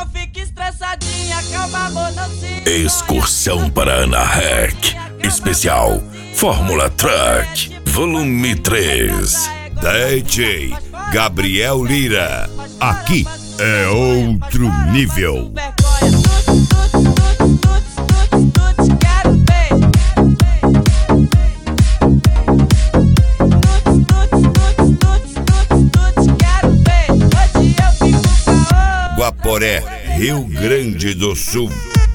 não fique estressadinha, calma amor, não se... Excursão para Ana Rec. Especial Fórmula Truck Volume 3. DJ Gabriel Lira. Aqui é outro nível. Guaporé, Rio Grande do Sul.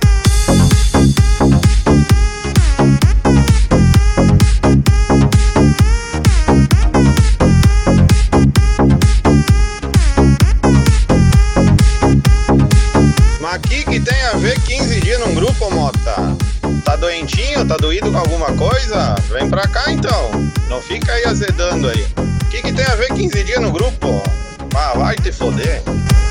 Mas aqui que tem a ver 15 dias num grupo, Mota? Tá doentinho? Tá doído com alguma coisa? Vem pra cá então. Não fica aí azedando aí. O que tem a ver 15 dias no grupo? Ah, vai te foder.